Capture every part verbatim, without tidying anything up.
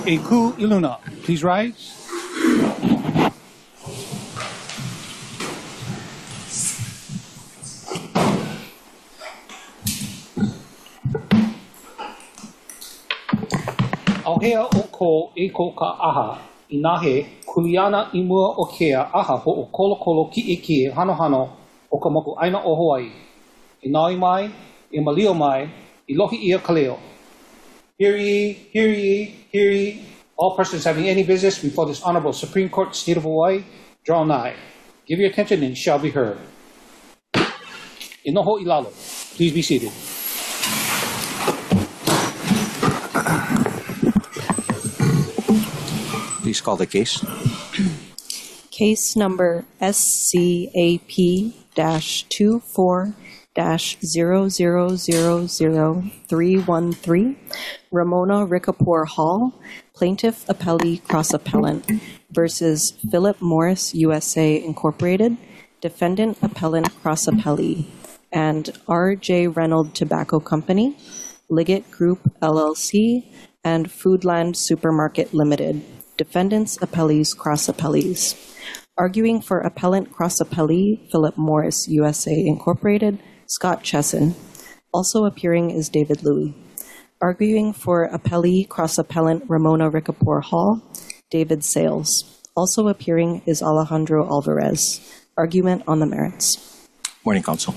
Eku Iluna, please rise. Auhea oko eko ka aha, inahe, kuliana imua okea aha ho o kolo kolo ki eki hano hano o ka moku aina o Hawaii. Inai mai, i malio mai, i lohi ia kaleo. Hear ye, hear ye, hear ye. All persons having any business before this Honorable Supreme Court, State of Hawaii, draw nigh. Give your attention and it shall be heard. Inoho ilalo. Please be seated. Please call the case. Case number S C A P two four zero zero zero zero three one three, Ramona Rickapour Hall, Plaintiff Appellee Cross Appellant versus Philip Morris U S A Incorporated, Defendant Appellant Cross Appellee, and R J Reynolds Tobacco Company, Liggett Group L L C, and Foodland Supermarket Limited, Defendants Appellees Cross Appellees. Arguing for Appellant Cross Appellee, Philip Morris U S A Incorporated, Scott Chesson. Also appearing is David Louie. Arguing for Appellee Cross Appellant Ramona Rickapour Hall, David Sales. Also appearing is Alejandro Alvarez. Argument on the merits. Morning, Counsel.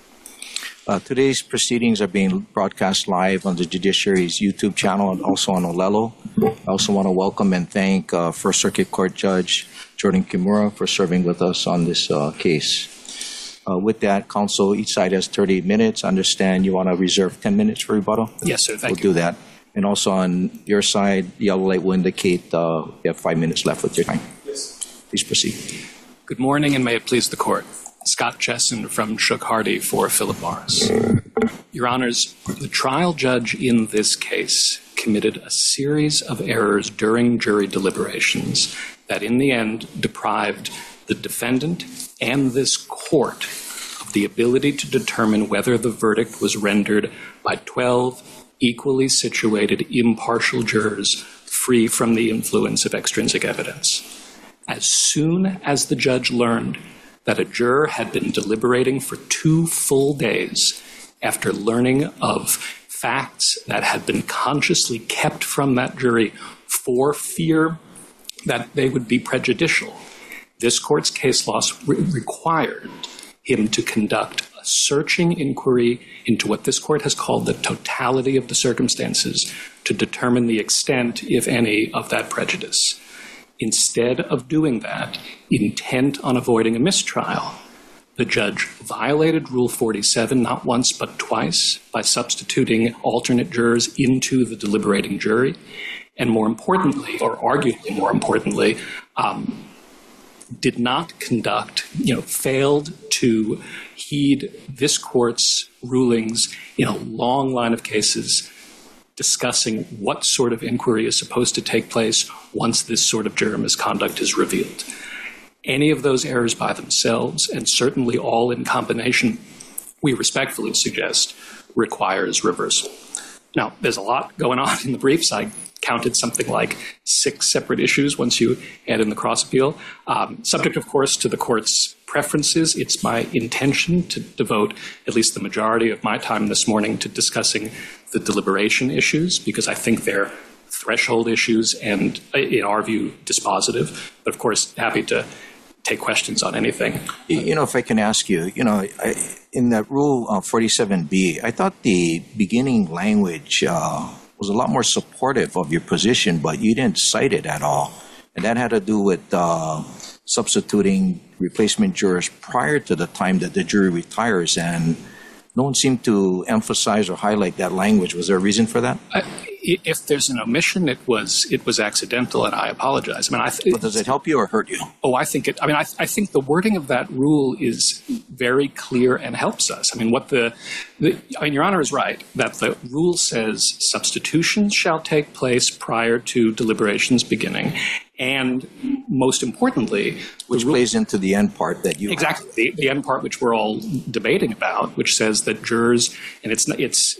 Uh, today's proceedings are being broadcast live on the Judiciary's YouTube channel and also on Olelo. I also want to welcome and thank uh, First Circuit Court Judge Jordan Kimura for serving with us on this uh, case. Uh, with that, Counsel, each side has thirty minutes. I understand you want to reserve ten minutes for rebuttal? Yes, sir. Thank we'll you. We'll do that. And also on your side, the yellow light will indicate uh, you have five minutes left with your time. Yes. Please proceed. Good morning, and may it please the Court. Scott Chesson from Shook Hardy for Philip Morris. Your Honors, the trial judge in this case committed a series of errors during jury deliberations that in the end deprived the defendant and this court of the ability to determine whether the verdict was rendered by twelve equally situated impartial jurors free from the influence of extrinsic evidence. As soon as the judge learned that a juror had been deliberating for two full days after learning of facts that had been consciously kept from that jury for fear that they would be prejudicial, this court's case law re- required him to conduct a searching inquiry into what this court has called the totality of the circumstances to determine the extent, if any, of that prejudice. Instead of doing that, intent on avoiding a mistrial, the judge violated Rule forty-seven not once but twice by substituting alternate jurors into the deliberating jury, and more importantly, or arguably more importantly, um, did not conduct, you know, failed to heed this court's rulings in a long line of cases discussing what sort of inquiry is supposed to take place once this sort of juror misconduct is revealed. Any of those errors by themselves, and certainly all in combination, we respectfully suggest requires reversal. Now, there's a lot going on in the briefs. I counted something like six separate issues once you add in the cross appeal. Um, subject, of course, to the court's preferences. It's my intention to devote at least the majority of my time this morning to discussing the deliberation issues, because I think they're threshold issues and, in our view, dispositive. But, of course, happy to take questions on anything. You know, if I can ask you, you know, I, in that Rule uh, forty-seven B, I thought the beginning language uh, was a lot more supportive of your position, but you didn't cite it at all. And that had to do with uh, substituting replacement jurors prior to the time that the jury retires, and no one seemed to emphasize or highlight that language. Was there a reason for that? I, if there's an omission, it was it was accidental, and I apologize. I mean, I th- but does it help you or hurt you? Oh, I think it. I mean, I, I think the wording of that rule is very clear and helps us. I mean, what the, the I mean, Your Honor is right that the rule says substitutions shall take place prior to deliberations beginning, and most importantly, which rule, plays into the end part that you exactly the, the end part which we're all debating about, which says that jurors, and it's it's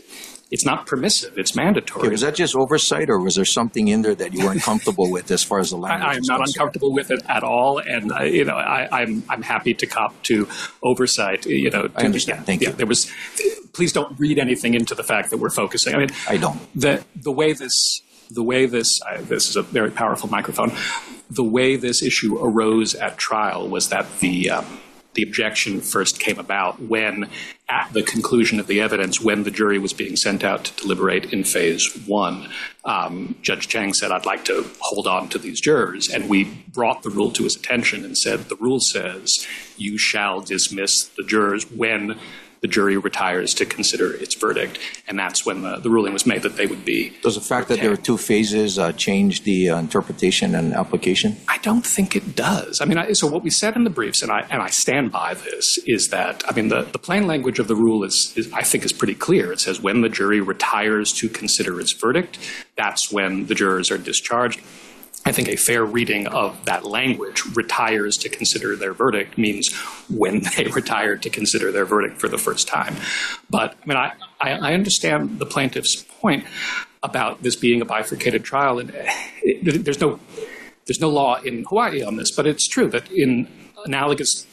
it's not permissive, it's mandatory. Okay, was that just oversight, or was there something in there that you weren't comfortable with as far as the language? I, I am not concerned? uncomfortable with it at all, and uh, you know, I, I'm I'm happy to cop to oversight. You know, to, I understand. Yeah, Thank yeah, you. There was. Please don't read anything into the fact that we're focusing. I mean, I don't. The the way this the way this uh, this is a very powerful microphone. The way this issue arose at trial was that the um, the objection first came about when, at the conclusion of the evidence, when the jury was being sent out to deliberate in phase one, um, Judge Chang said, I'd like to hold on to these jurors. And we brought the rule to his attention and said, the rule says you shall dismiss the jurors when the jury retires to consider its verdict. And that's when the, the ruling was made that they would be. Does the fact retained. that there were two phases uh, change the uh, interpretation and application? I don't think it does. I mean, I, so what we said in the briefs, and I and I stand by this, is that, I mean, the, the plain language of the rule is, is, I think, is pretty clear. It says when the jury retires to consider its verdict, that's when the jurors are discharged. I think a fair reading of that language, retires to consider their verdict, means when they retire to consider their verdict for the first time. But, I mean, I, I, I understand the plaintiff's point about this being a bifurcated trial. And it, there's no there's no law in Hawaii on this, but it's true that in analogous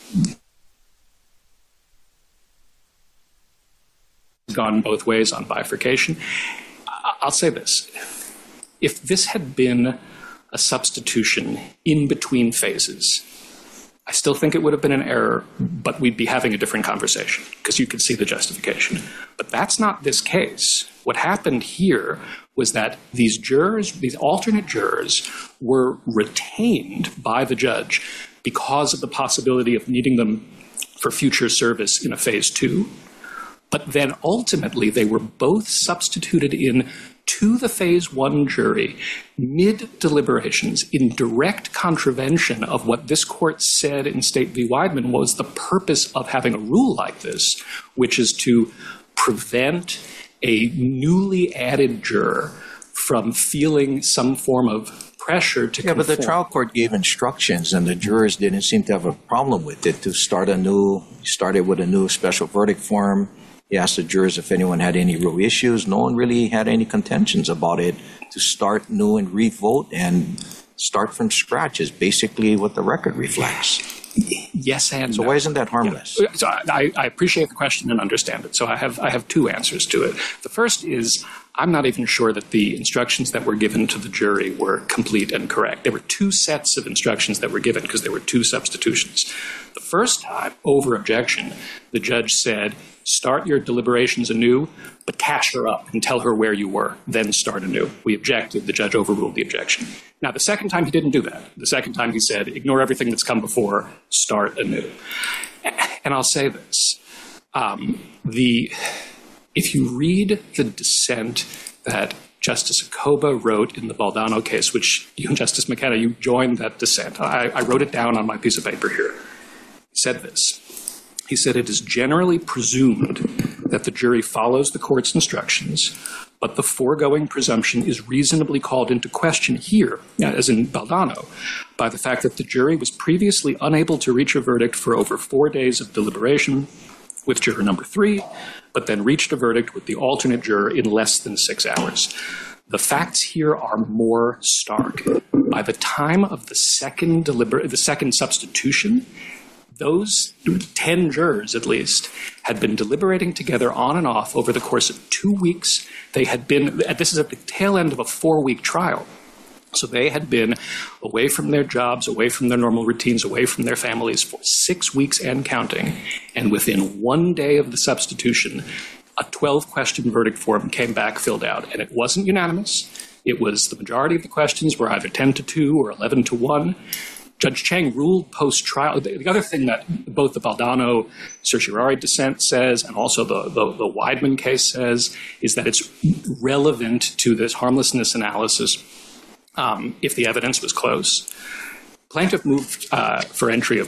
gone both ways on bifurcation. I'll say this. If this had been a substitution in between phases, I still think it would have been an error, but we'd be having a different conversation because you could see the justification. But that's not this case. What happened here was that these jurors, these alternate jurors, were retained by the judge because of the possibility of needing them for future service in a phase two. But then ultimately they were both substituted in to the phase one jury mid-deliberations in direct contravention of what this court said in State v. Weidman was the purpose of having a rule like this, which is to prevent a newly added juror from feeling some form of pressure to Yeah, conform. but the trial court gave instructions, and the jurors didn't seem to have a problem with it, to start a new, started with a new special verdict form. He asked the jurors if anyone had any real issues. No one really had any contentions about it. To start new and re-vote and start from scratch is basically what the record reflects. Yes and So no. why isn't that harmless? Yeah. So I, I appreciate the question and understand it. So I have I have two answers to it. The first is I'm not even sure that the instructions that were given to the jury were complete and correct. There were two sets of instructions that were given because there were two substitutions. The first time, over objection, the judge said, start your deliberations anew, but cash her up and tell her where you were, then start anew. We objected. The judge overruled the objection. Now, the second time he didn't do that. The second time he said, ignore everything that's come before, start anew. And I'll say this. Um, the if you read the dissent that Justice Acoba wrote in the Baldano case, which you and Justice McKenna, you joined that dissent. I, I wrote it down on my piece of paper here. He said this. He said, it is generally presumed that the jury follows the court's instructions, but the foregoing presumption is reasonably called into question here, as in Baldano, by the fact that the jury was previously unable to reach a verdict for over four days of deliberation with juror number three, but then reached a verdict with the alternate juror in less than six hours. The facts here are more stark. By the time of the second deliber- the second substitution, those ten jurors, at least, had been deliberating together on and off over the course of two weeks. They had been, this is at the tail end of a four-week trial. So they had been away from their jobs, away from their normal routines, away from their families for six weeks and counting. And within one day of the substitution, a twelve-question verdict form came back filled out. And it wasn't unanimous. It was the majority of the questions were either ten to two or eleven to one. Judge Chang ruled post-trial. The other thing that both the Baldano certiorari dissent says and also the, the, the Weidman case says is that it's relevant to this harmlessness analysis um, if the evidence was close. Plaintiff moved uh, for entry of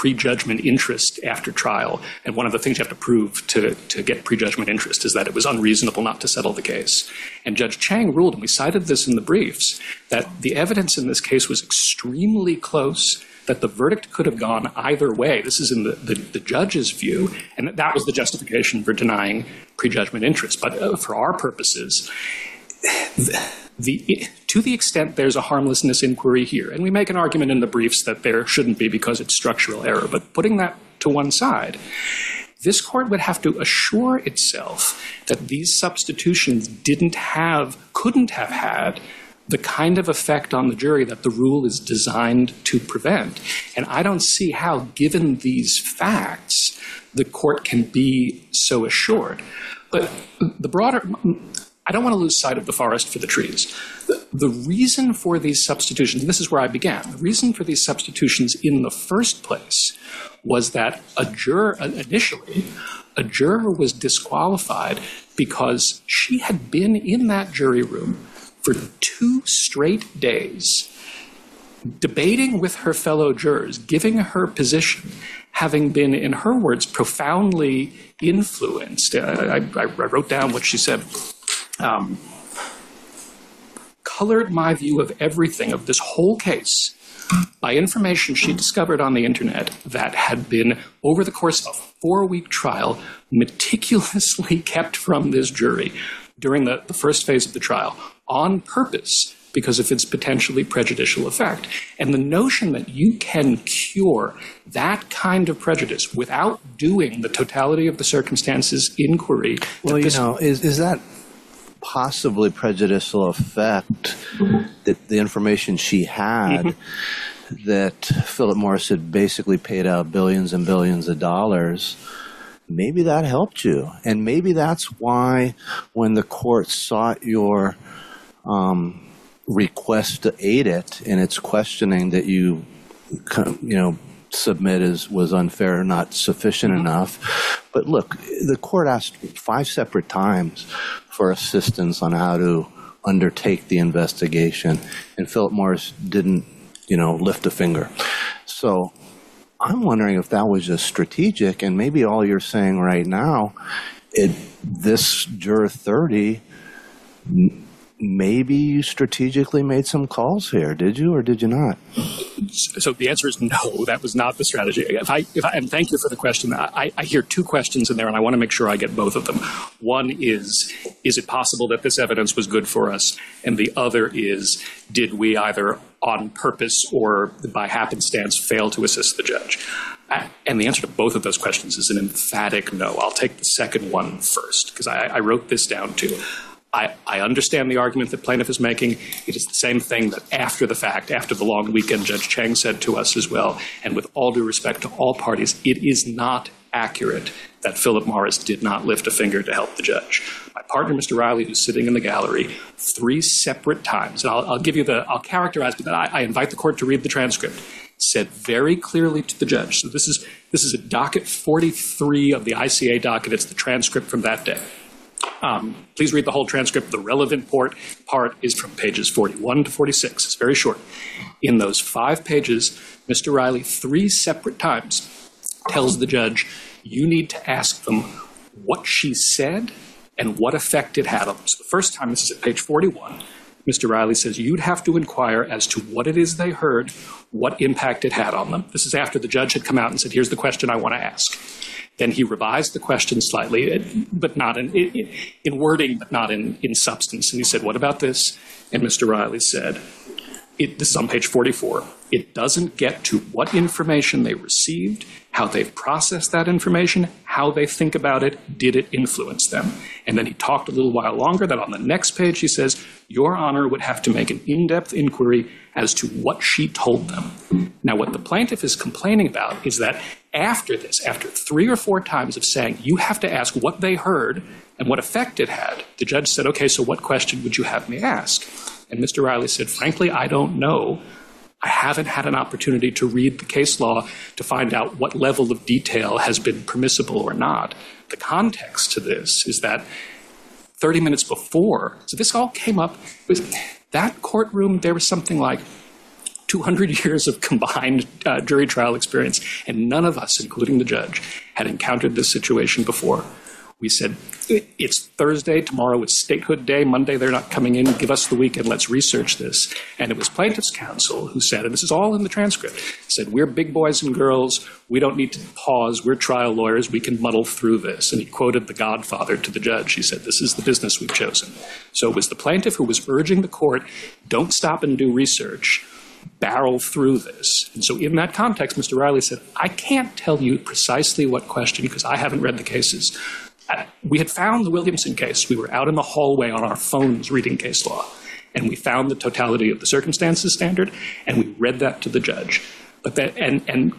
prejudgment interest after trial. And one of the things you have to prove to, to get prejudgment interest is that it was unreasonable not to settle the case. And Judge Chang ruled, and we cited this in the briefs, that the evidence in this case was extremely close, that the verdict could have gone either way. This is in the, the, the judge's view, and that was the justification for denying prejudgment interest. But uh, for our purposes, the, the, to the extent there's a harmlessness inquiry here, and we make an argument in the briefs that there shouldn't be because it's structural error, but putting that to one side, this court would have to assure itself that these substitutions didn't have, couldn't have had the kind of effect on the jury that the rule is designed to prevent. And I don't see how, given these facts, the court can be so assured. But the broader, I don't want to lose sight of the forest for the trees. The, the reason for these substitutions, and this is where I began, the reason for these substitutions in the first place was that a juror, initially, a juror was disqualified because she had been in that jury room for two straight days, debating with her fellow jurors, giving her position, having been, in her words, profoundly influenced. I, I, I wrote down what she said. Um, colored my view of everything, of this whole case, by information she discovered on the internet that had been, over the course of a four-week trial, meticulously kept from this jury during the, the first phase of the trial, on purpose, because of its potentially prejudicial effect. And the notion that you can cure that kind of prejudice without doing the totality of the circumstances inquiry. Well, you know, is, is that possibly prejudicial effect that the information she had mm-hmm. that Philip Morris had basically paid out billions and billions of dollars, maybe that helped you. And maybe that's why when the court sought your um, request to aid it in its questioning that you, you know, submit as was unfair or not sufficient mm-hmm. enough. But look, the court asked five separate times for assistance on how to undertake the investigation, and Philip Morris didn't, you know, lift a finger. So I'm wondering if that was just strategic, and maybe all you're saying right now, it, this juror thirty, maybe you strategically made some calls here. Did you or did you not? So the answer is no, that was not the strategy. If I, if I, and thank you for the question. I, I hear two questions in there, and I want to make sure I get both of them. One is, is it possible that this evidence was good for us? And the other is, did we either on purpose or by happenstance fail to assist the judge? And the answer to both of those questions is an emphatic no. I'll take the second one first, because I, I wrote this down too. I, I understand the argument that plaintiff is making. It is the same thing that after the fact, after the long weekend, Judge Chang said to us as well. And with all due respect to all parties, it is not accurate that Philip Morris did not lift a finger to help the judge. My partner, Mister Riley, who's sitting in the gallery, three separate times, and I'll, I'll give you the, I'll characterize, but I, I invite the court to read the transcript, said very clearly to the judge. So this is, this is a docket forty-three of the I C A docket. It's the transcript from that day. Um, please read the whole transcript. The relevant part, part is from pages forty-one to forty-six. It's very short. In those five pages, Mister Riley, three separate times, tells the judge, you need to ask them what she said and what effect it had on them. So the first time, this is at page forty-one, Mister Riley says you'd have to inquire as to what it is they heard, what impact it had on them. This is after the judge had come out and said, here's the question I want to ask. Then he revised the question slightly, but not in, in, in wording, but not in, in substance. And he said, what about this? And Mister Riley said, it, this is on page forty-four, it doesn't get to what information they received, how they've processed that information, how they think about it, did it influence them? And then he talked a little while longer. Then on the next page he says, Your Honor would have to make an in-depth inquiry as to what she told them. Now what the plaintiff is complaining about is that after this, after three or four times of saying, you have to ask what they heard and what effect it had, the judge said, okay, so what question would you have me ask? And Mister Riley said, frankly, I don't know. I haven't had an opportunity to read the case law to find out what level of detail has been permissible or not. The context to this is that thirty minutes before, so this all came up, with that courtroom, there was something like two hundred years of combined uh, jury trial experience, and none of us, including the judge, had encountered this situation before. We said, it's Thursday, tomorrow is statehood day, Monday they're not coming in, give us the weekend, let's research this. And it was plaintiff's counsel who said, and this is all in the transcript, said, we're big boys and girls, we don't need to pause, we're trial lawyers, we can muddle through this. And he quoted The Godfather to the judge. He said, this is the business we've chosen. So it was the plaintiff who was urging the court, don't stop and do research, barrel through this. And so in that context, Mister Riley said, I can't tell you precisely what question because I haven't read the cases. We had found the Williamson case. We were out in the hallway on our phones reading case law, and we found the totality of the circumstances standard, and we read that to the judge. But that, and, and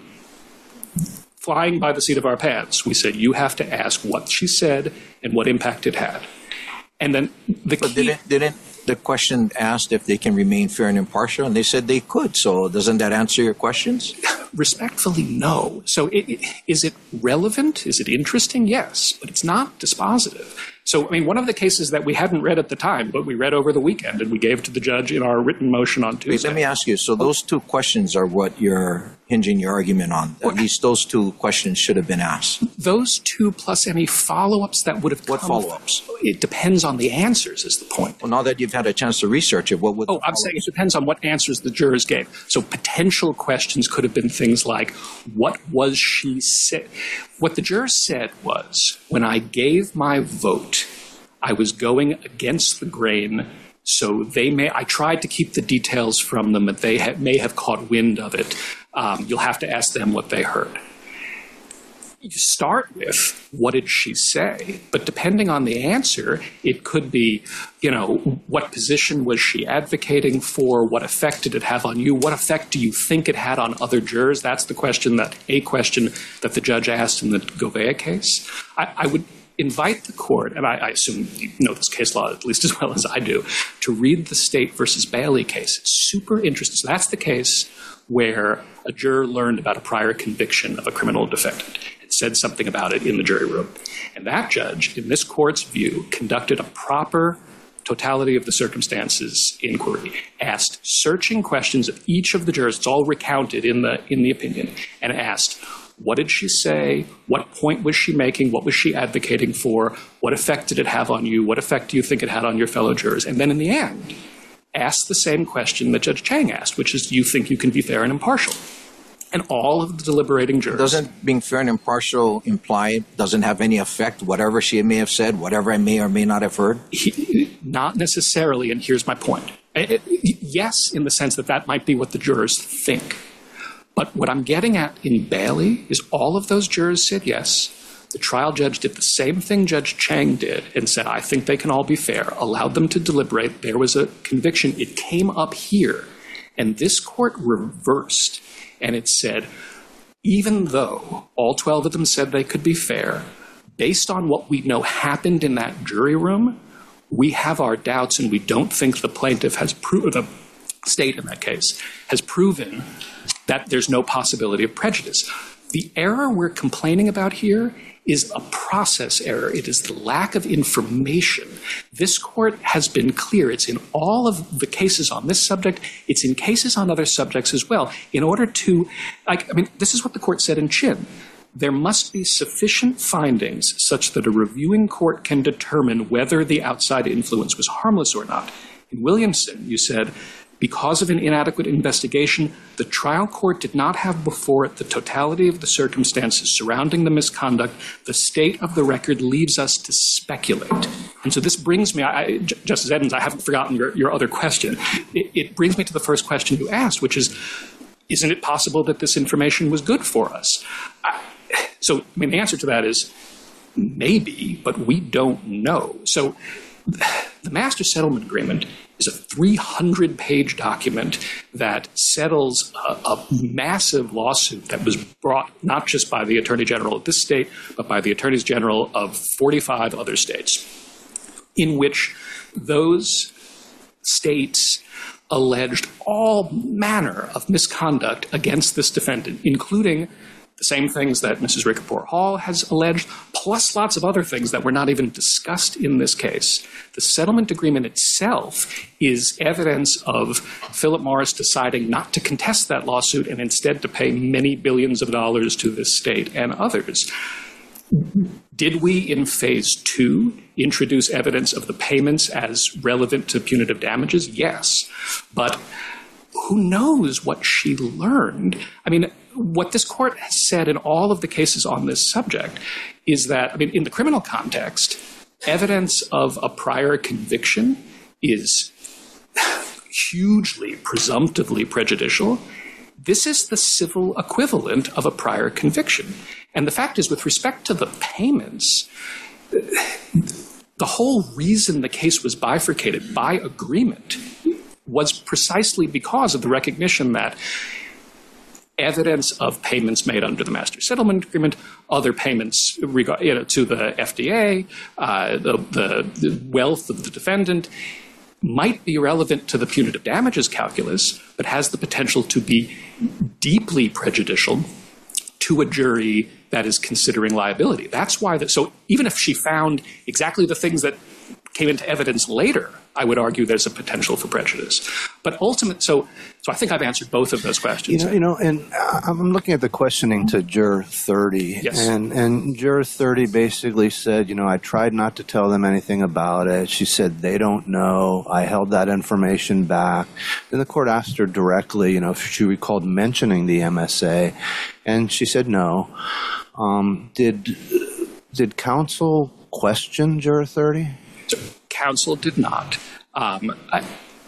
flying by the seat of our pants, we said, you have to ask what she said and what impact it had. And then the but key... Didn't, didn't the question asked if they can remain fair and impartial, and they said they could. So doesn't that answer your questions? Respectfully, no. So it, it, is it relevant? Is it interesting? Yes, but it's not dispositive. So, I mean, one of the cases that we hadn't read at the time, but we read over the weekend and we gave to the judge in our written motion on Tuesday. Wait, let me ask you. So those two questions are what you're hinging your argument on. At least those two questions should have been asked. Those two plus any follow-ups that would have come. What follow-ups? It depends on the answers is the point. Well, now that you've had a chance to research it, what would Oh, I'm saying it depends on what answers the jurors gave. So potential questions could have been things like, what was she said? What the jurors said was, when I gave my vote, I was going against the grain, so they may, I tried to keep the details from them, but they ha- may have caught wind of it. Um, you'll have to ask them what they heard. You start with, what did she say? But depending on the answer, it could be, you know, what position was she advocating for? What effect did it have on you? What effect do you think it had on other jurors? That's the question that, a question that the judge asked in the Gouveia case. I, I would invite the court, and I, I assume you know this case law at least as well as I do, to read the State versus Bailey case. It's super interesting. So that's the case where a juror learned about a prior conviction of a criminal defendant. Said something about it in the jury room. And that judge, in this court's view, conducted a proper totality of the circumstances inquiry, asked searching questions of each of the jurors, it's all recounted in the in the opinion, and asked, what did she say? What point was she making? What was she advocating for? What effect did it have on you? What effect do you think it had on your fellow jurors? And then in the end, asked the same question that Judge Chang asked, which is, do you think you can be fair and impartial? And all of the deliberating jurors. Doesn't being fair and impartial imply doesn't have any effect, whatever she may have said, whatever I may or may not have heard? He, not necessarily, and here's my point. It, it, yes, in the sense that that might be what the jurors think. But what I'm getting at in Bailey is all of those jurors said yes. The trial judge did the same thing Judge Chang did and said, I think they can all be fair, allowed them to deliberate. There was a conviction. It came up here, and this court reversed. And it said, even though all twelve of them said they could be fair, based on what we know happened in that jury room, we have our doubts and we don't think the plaintiff has proven, the state in that case, has proven that there's no possibility of prejudice. The error we're complaining about here is a process error. It is the lack of information. This court has been clear. It's in all of the cases on this subject. It's in cases on other subjects as well. In order to, like, I mean, this is what the court said in Chin. There must be sufficient findings such that a reviewing court can determine whether the outside influence was harmless or not. In Williamson, you said, because of an inadequate investigation, the trial court did not have before it the totality of the circumstances surrounding the misconduct. The state of the record leaves us to speculate. And so this brings me, I, Justice Edmonds, I haven't forgotten your, your other question. It, it brings me to the first question you asked, which is, isn't it possible that this information was good for us? I, so, I mean, the answer to that is maybe, but we don't know. So the Master Settlement Agreement is a three hundred page document that settles a, a massive lawsuit that was brought not just by the Attorney General of this state, but by the Attorneys General of forty-five other states, in which those states alleged all manner of misconduct against this defendant, including the same things that Missus Rickapour Hall has alleged, plus lots of other things that were not even discussed in this case. The settlement agreement itself is evidence of Philip Morris deciding not to contest that lawsuit and instead to pay many billions of dollars to this state and others. Did we, in phase two, introduce evidence of the payments as relevant to punitive damages? Yes. But who knows what she learned? I mean, what this court has said in all of the cases on this subject is that, I mean, in the criminal context, evidence of a prior conviction is hugely, presumptively prejudicial. This is the civil equivalent of a prior conviction. And the fact is, with respect to the payments, the whole reason the case was bifurcated by agreement was precisely because of the recognition that evidence of payments made under the Master Settlement Agreement, other payments regard, you know, to the F D A, uh, the, the, the wealth of the defendant, might be relevant to the punitive damages calculus, but has the potential to be deeply prejudicial to a jury that is considering liability. That's why that, so even if she found exactly the things that came into evidence later, I would argue there's a potential for prejudice. But ultimately, so so I think I've answered both of those questions. You know, you know, and I'm looking at the questioning to Juror thirty, yes. and and Juror thirty basically said, you know, I tried not to tell them anything about it. She said they don't know. I held that information back. Then the court asked her directly, you know, if she recalled mentioning the M S A, and she said no. Um, did did counsel question Juror thirty? So, counsel did not. Um, I,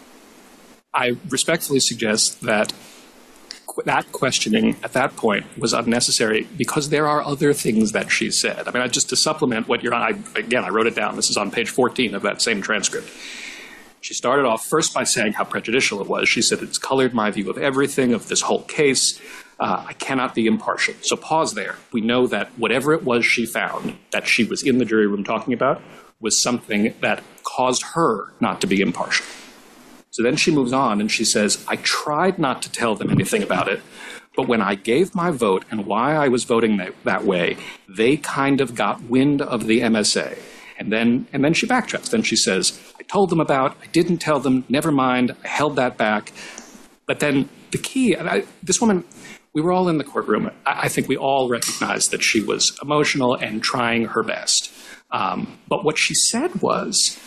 I respectfully suggest that qu- that questioning at that point was unnecessary because there are other things that she said. I mean, I, just to supplement what you're on, I, again, I wrote it down. This is on page fourteen of that same transcript. She started off first by saying how prejudicial it was. She said, it's colored my view of everything, of this whole case. Uh, I cannot be impartial. So pause there. We know that whatever it was she found that she was in the jury room talking about was something that caused her not to be impartial. So then she moves on and she says, I tried not to tell them anything about it, but when I gave my vote and why I was voting that, that way, they kind of got wind of the M S A. And then, and then she backtracks. Then she says, I told them about, I didn't tell them, never mind, I held that back. But then the key, and I, this woman, we were all in the courtroom. I, I think we all recognized that she was emotional and trying her best. Um, but what she said was,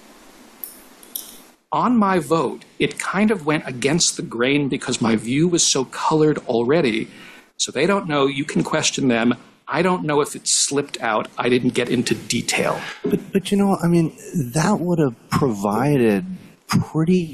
on my vote, it kind of went against the grain because my view was so colored already. So they don't know. You can question them. I don't know if it slipped out. I didn't get into detail. But, but you know, I mean, that would have provided pretty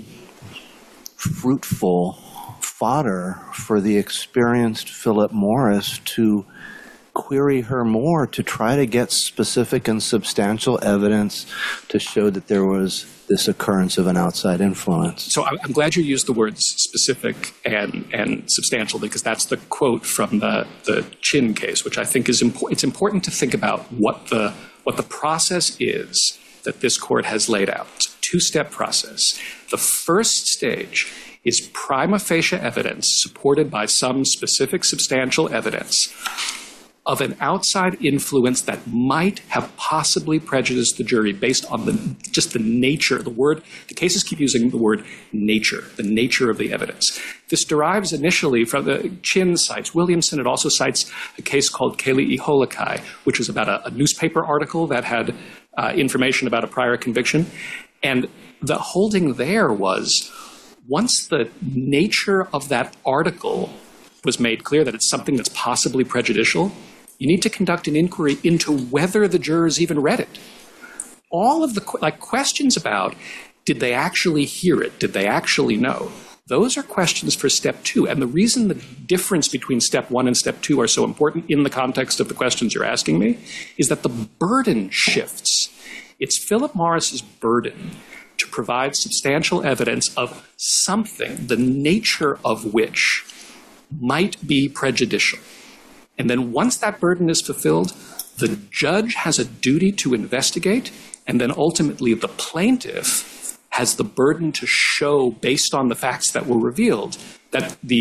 fruitful fodder for the experienced Philip Morris to query her more, to try to get specific and substantial evidence to show that there was this occurrence of an outside influence. So I'm glad you used the words specific and, and substantial, because that's the quote from the, the Chin case, which I think is important. It's important to think about what the, what the process is that this court has laid out. It's a two-step process. The first stage is prima facie evidence supported by some specific substantial evidence of an outside influence that might have possibly prejudiced the jury based on the just the nature, the word, the cases keep using the word nature, the nature of the evidence. This derives initially from the Chin cites Williamson. It also cites a case called Kaylee E. Holokai, which was about a, a newspaper article that had uh, information about a prior conviction. And the holding there was, once the nature of that article was made clear that it's something that's possibly prejudicial, you need to conduct an inquiry into whether the jurors even read it. All of the like questions about, did they actually hear it? Did they actually know? Those are questions for step two. And the reason the difference between step one and step two are so important in the context of the questions you're asking me is that the burden shifts. It's Philip Morris's burden to provide substantial evidence of something, the nature of which might be prejudicial. And then once that burden is fulfilled, the judge has a duty to investigate, and then ultimately the plaintiff has the burden to show, based on the facts that were revealed, that the,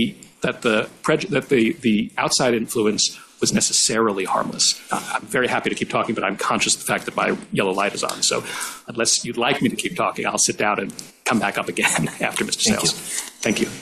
that the preju- that the, the outside influence was necessarily harmless. Uh, I'm very happy to keep talking, but I'm conscious of the fact that my yellow light is on. So unless you'd like me to keep talking, I'll sit down and come back up again after Mister Thank Sales. you. Thank you.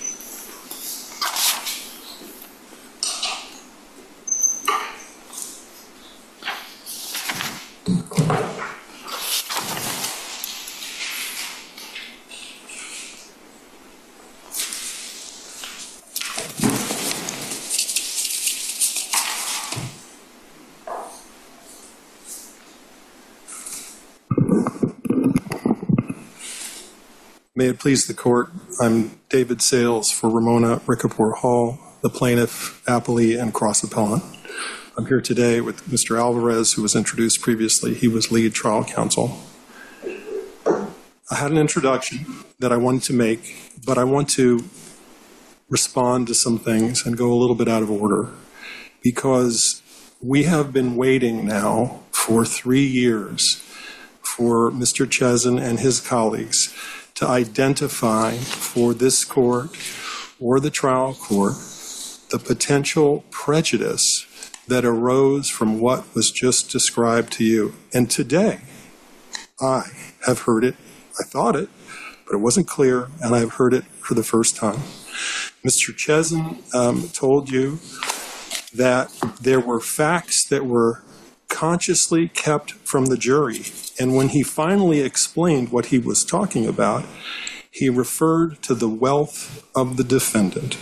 May it please the court, I'm David Sales for Ramona Ricapore Hall, the plaintiff, appellee, and cross-appellant. I'm here today with Mister Alvarez, who was introduced previously. He was lead trial counsel. I had an introduction that I wanted to make, but I want to respond to some things and go a little bit out of order, because we have been waiting now for three years for Mister Chezin and his colleagues to identify for this court or the trial court the potential prejudice that arose from what was just described to you. And today, I have heard it, I thought it, but it wasn't clear, and I've heard it for the first time. Mister Chezin um, told you that there were facts that were consciously kept from the jury. And when he finally explained what he was talking about, he referred to the wealth of the defendant.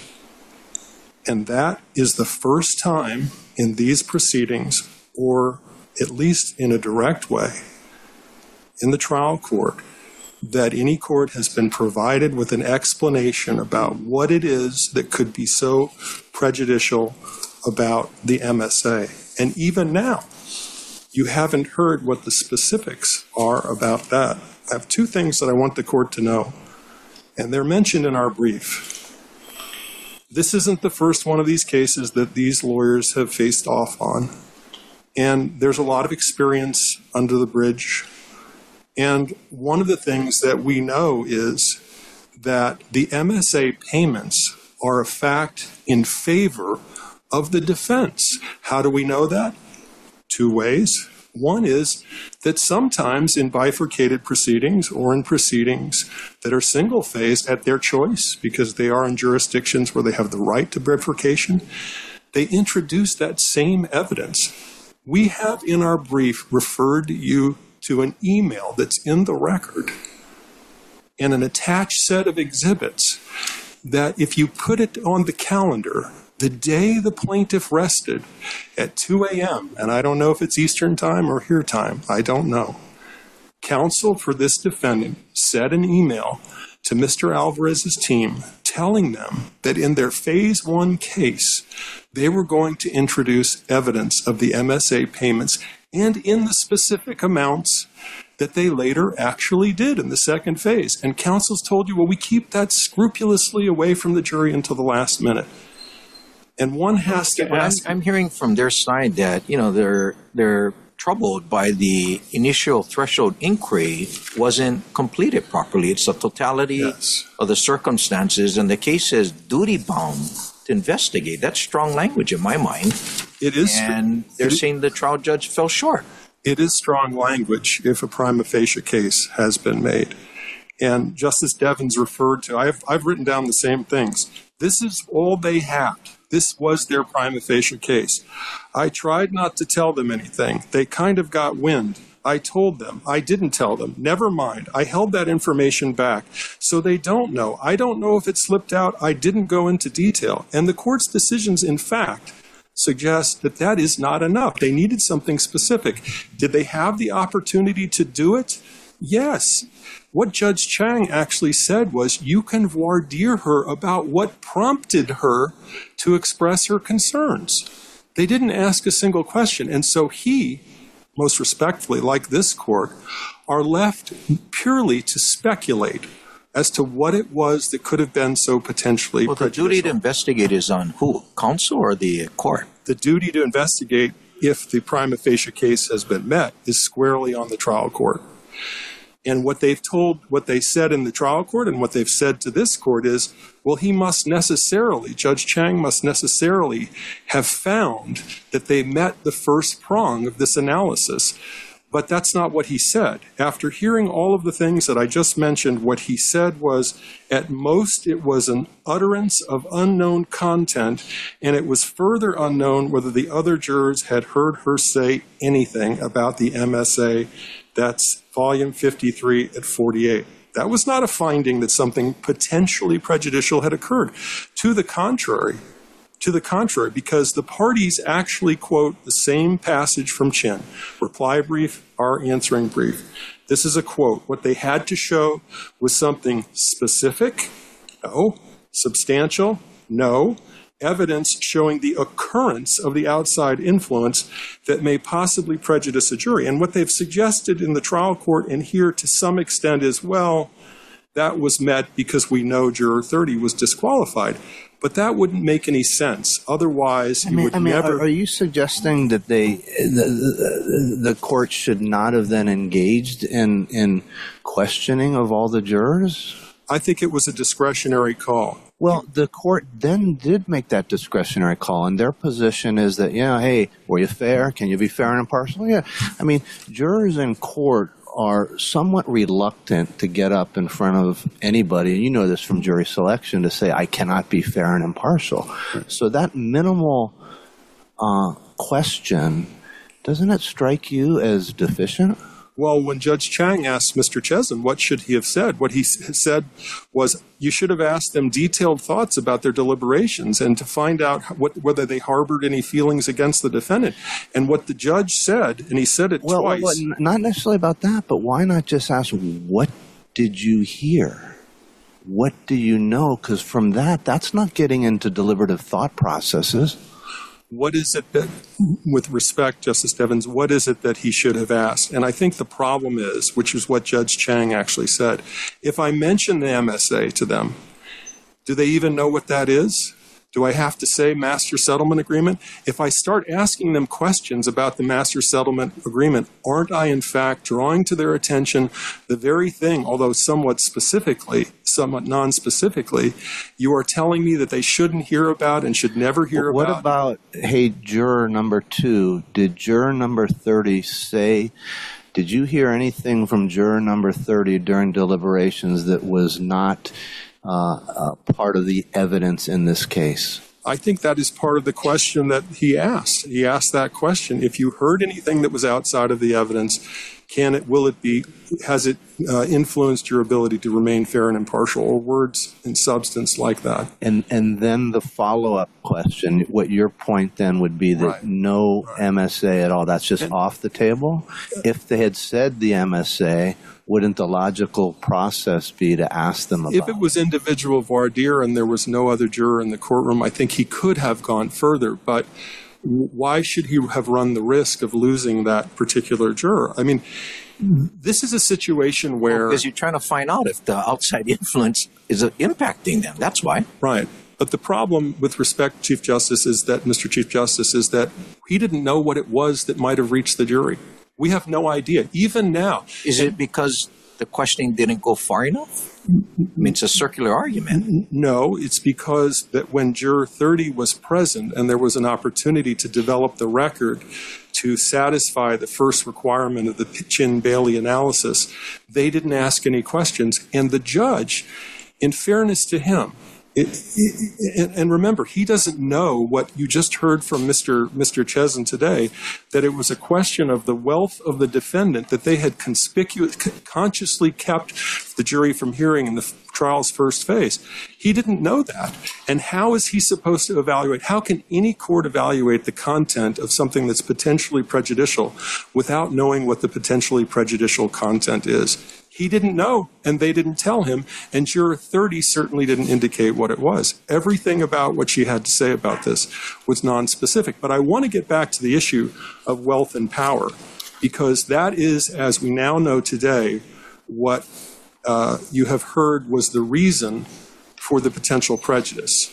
And that is the first time in these proceedings, or at least in a direct way, in the trial court, that any court has been provided with an explanation about what it is that could be so prejudicial about the M S A. And even now, you haven't heard what the specifics are about that. I have two things that I want the court to know, and they're mentioned in our brief. This isn't the first one of these cases that these lawyers have faced off on, and there's a lot of experience under the bridge. And one of the things that we know is that the M S A payments are a fact in favor of the defense. How do we know that? Two ways. One is that sometimes in bifurcated proceedings or in proceedings that are single-phase at their choice, because they are in jurisdictions where they have the right to bifurcation, they introduce that same evidence. We have in our brief referred you to an email that's in the record and an attached set of exhibits that if you put it on the calendar, the day the plaintiff rested at two a.m., and I don't know if it's Eastern time or here time, I don't know, counsel for this defendant sent an email to Mister Alvarez's team telling them that in their phase one case, they were going to introduce evidence of the M S A payments and in the specific amounts that they later actually did in the second phase. And counsel's told you, well, we keep that scrupulously away from the jury until the last minute. And one has to But I'm, ask. I'm hearing from their side that, you know, they're they're troubled by the initial threshold inquiry wasn't completed properly. It's the totality Yes. of the circumstances, and the case is duty bound to investigate. That's strong language in my mind. It is, And they're it is- saying the trial judge fell short. it is strong language if a prima facie case has been made. And Justice Devins referred to, I've, I've written down the same things. This is all they had. This was their prima facie case. I tried not to tell them anything. They kind of got wind. I told them. I didn't tell them. Never mind. I held that information back. So they don't know. I don't know if it slipped out. I didn't go into detail. And the court's decisions, in fact, suggest that that is not enough. They needed something specific. Did they have the opportunity to do it? Yes. What Judge Chang actually said was, you can voir dire her about what prompted her to express her concerns. They didn't ask a single question. And so he, most respectfully, like this court, are left purely to speculate as to what it was that could have been so potentially Well, the prejudicial. duty to investigate is on who? Counsel or the court? The duty to investigate if the prima facie case has been met is squarely on the trial court. And what they've told, what they said in the trial court and what they've said to this court is, well, he must necessarily, Judge Chang must necessarily have found that they met the first prong of this analysis. But that's not what he said. After hearing all of the things that I just mentioned, what he said was, at most, it was an utterance of unknown content, and it was further unknown whether the other jurors had heard her say anything about the M S A. That's volume fifty-three at forty-eight. That was not a finding that something potentially prejudicial had occurred. To the contrary, to the contrary, because the parties actually quote the same passage from Chin. Reply brief, our answering brief. This is a quote. What they had to show was something specific, no. Substantial, no. Evidence showing the occurrence of the outside influence that may possibly prejudice a jury. And what they've suggested in the trial court and here to some extent is, well, that was met because we know juror thirty was disqualified. But that wouldn't make any sense. Otherwise, I you mean, would I mean, never... Are, are you suggesting that they, the, the, the court should not have then engaged in, in questioning of all the jurors? I think it was a discretionary call. Well, the court then did make that discretionary call, and their position is that, yeah, hey, were you fair? Can you be fair and impartial? Yeah. I mean, jurors in court are somewhat reluctant to get up in front of anybody, and you know this from jury selection, to say, I cannot be fair and impartial. So that minimal uh, question, doesn't it strike you as deficient? Well, when Judge Chang asked Mister Chesson what should he have said, what he said was, you should have asked them detailed thoughts about their deliberations and to find out what, whether they harbored any feelings against the defendant. And what the judge said, and he said it well, twice. Well, not necessarily about that, but why not just ask, what did you hear? What do you know? Because from that, that's not getting into deliberative thought processes. What is it that, with respect, Justice Devins, what is it that he should have asked? And I think the problem is, which is what Judge Chang actually said, if I mention the M S A to them, do they even know what that is? Do I have to say master settlement agreement? If I start asking them questions about the master settlement agreement, aren't I in fact drawing to their attention the very thing, although somewhat specifically, somewhat non-specifically, you are telling me that they shouldn't hear about and should never hear what about? What about, hey, juror number two, did juror number thirty say, did you hear anything from juror number thirty during deliberations that was not Uh, uh, part of the evidence in this case? I think that is part of the question that he asked. He asked that question. If you heard anything that was outside of the evidence, can it, will it be, has it uh, influenced your ability to remain fair and impartial, or words in substance like that? And and then the follow-up question, what your point then would be that Right. no Right. M S A at all, that's just And, off the table? If they had said the M S A, wouldn't the logical process be to ask them about If it was individual voir dire and there was no other juror in the courtroom, I think he could have gone further. But why should he have run the risk of losing that particular juror? I mean, this is a situation where... Because you're trying to find out if the outside influence is uh, impacting them. That's why. Right. But the problem with respect, Chief Justice, is that, Mister Chief Justice, is that he didn't know what it was that might have reached the jury. We have no idea, even now. Is it because the questioning didn't go far enough? I mean, it's a circular argument. No, it's because that when Juror thirty was present and there was an opportunity to develop the record to satisfy the first requirement of the Chin-Bailey analysis, they didn't ask any questions. And the judge, in fairness to him, It, it, and remember, he doesn't know what you just heard from Mister Mister Chesson today, that it was a question of the wealth of the defendant that they had conspicuous, consciously kept the jury from hearing in the trial's first phase. He didn't know that. And how is he supposed to evaluate? How can any court evaluate the content of something that's potentially prejudicial without knowing what the potentially prejudicial content is? He didn't know, and they didn't tell him, and Juror thirty certainly didn't indicate what it was. Everything about what she had to say about this was nonspecific. But I want to get back to the issue of wealth and power, because that is, as we now know today, what uh, you have heard was the reason for the potential prejudice.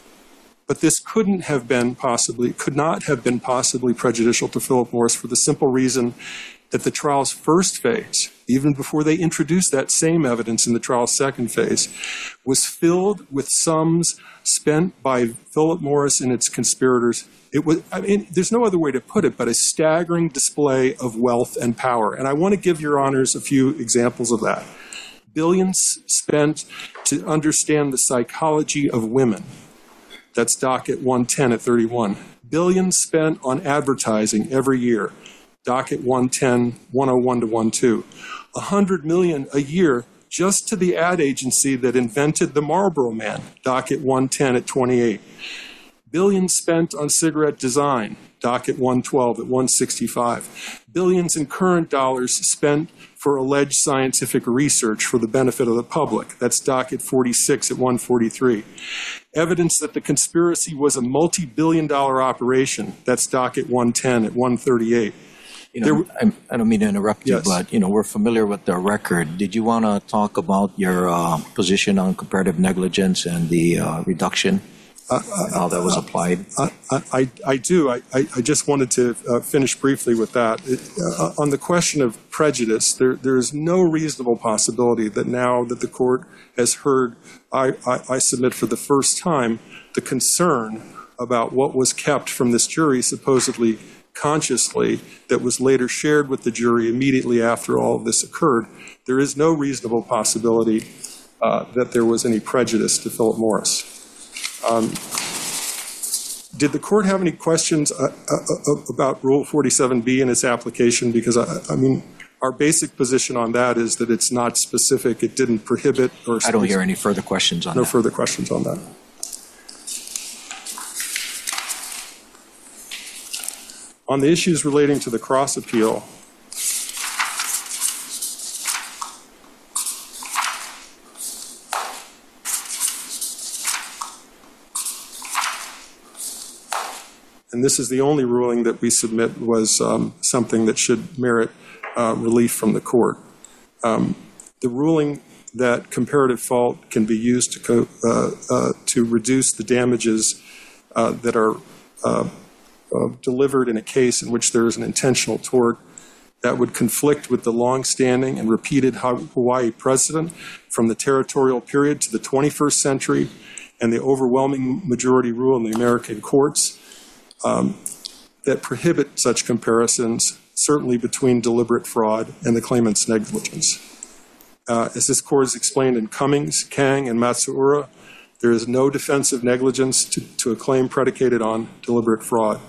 But this couldn't have been possibly, could not have been possibly prejudicial to Philip Morris for the simple reason that the trial's first phase, even before they introduced that same evidence in the trial's second phase, was filled with sums spent by Philip Morris and its conspirators. It was, I mean, there's no other way to put it, but a staggering display of wealth and power. And I want to give your honors a few examples of that. Billions spent to understand the psychology of women. That's docket one ten at thirty-one. Billions spent on advertising every year. Docket one ten, one oh one to one two. one hundred million dollars a year just to the ad agency that invented the Marlboro Man. Docket one ten at twenty-eight. Billions spent on cigarette design. Docket one twelve at one sixty-five. Billions in current dollars spent for alleged scientific research for the benefit of the public. That's docket forty-six at one forty-three. Evidence that the conspiracy was a multi-billion dollar operation. That's docket one ten at one thirty-eight. You know, I, I don't mean to interrupt you, Yes. but, you know, we're familiar with the record. Did you want to talk about your uh, position on comparative negligence and the uh, reduction, Uh, how that was applied? I, I, I do. I, I I just wanted to uh, finish briefly with that. It, uh, on the question of prejudice, there, there is no reasonable possibility that now that the court has heard, I, I, I submit for the first time, the concern about what was kept from this jury, supposedly consciously, that was later shared with the jury immediately after all of this occurred. There is no reasonable possibility uh, that there was any prejudice to Philip Morris. Um, did the court have any questions uh, uh, about Rule forty-seven B and its application? Because, I, I mean, our basic position on that is that it's not specific. It didn't prohibit or... I don't hear any further questions on No that. further questions on that. On the issues relating to the cross appeal, and this is the only ruling that we submit was um, something that should merit uh, relief from the court. Um, the ruling that comparative fault can be used to, co- uh, uh, to reduce the damages uh, that are uh, uh, delivered in a case in which there is an intentional tort that would conflict with the long-standing and repeated Hawaii precedent from the territorial period to the twenty-first century and the overwhelming majority rule in the American courts. Um, that prohibit such comparisons, certainly between deliberate fraud and the claimant's negligence. Uh, as this court has explained in Cummings, Kang, and Matsuura, there is no defensive negligence to, to a claim predicated on deliberate fraud.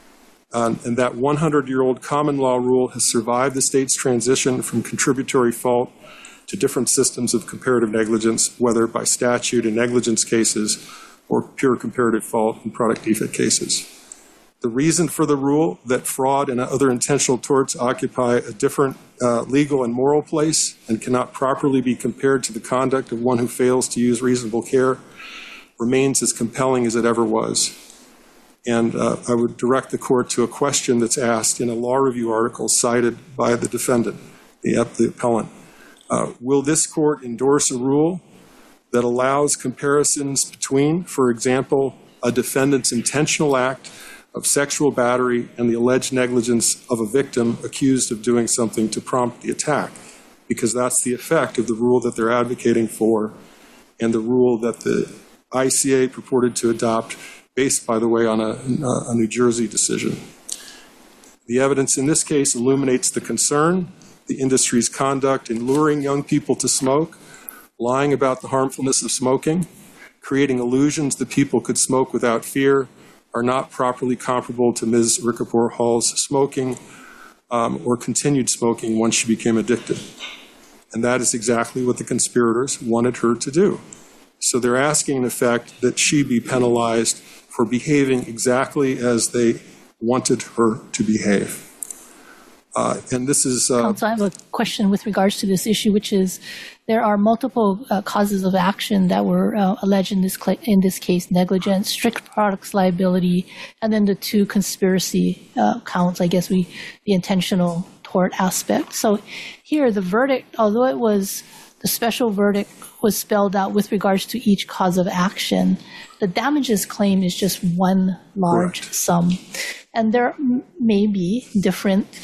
Um, and that hundred-year-old common law rule has survived the state's transition from contributory fault to different systems of comparative negligence, whether by statute in negligence cases or pure comparative fault in product defect cases. The reason for the rule that fraud and other intentional torts occupy a different uh, legal and moral place and cannot properly be compared to the conduct of one who fails to use reasonable care remains as compelling as it ever was. And uh, I would direct the court to a question that's asked in a law review article cited by the defendant, the, the appellant. Uh, will this court endorse a rule that allows comparisons between, for example, a defendant's intentional act of sexual battery and the alleged negligence of a victim accused of doing something to prompt the attack? Because that's the effect of the rule that they're advocating for and the rule that the I C A purported to adopt, based, by the way, on a, a New Jersey decision. The evidence in this case illuminates the concern, the industry's conduct in luring young people to smoke, lying about the harmfulness of smoking, creating illusions that people could smoke without fear, are not properly comparable to Miz Rickapour Hall's smoking um, or continued smoking once she became addicted. And that is exactly what the conspirators wanted her to do. So they're asking, in effect, that she be penalized for behaving exactly as they wanted her to behave. Uh, and this is... Uh, Counsel, I have a question with regards to this issue, which is there are multiple uh, causes of action that were uh, alleged in this, cl- in this case, negligence, strict products liability, and then the two conspiracy uh, counts, I guess we, the intentional tort aspect. So here, the verdict, although it was, the special verdict was spelled out with regards to each cause of action, the damages claim is just one large Correct. sum. And there may be different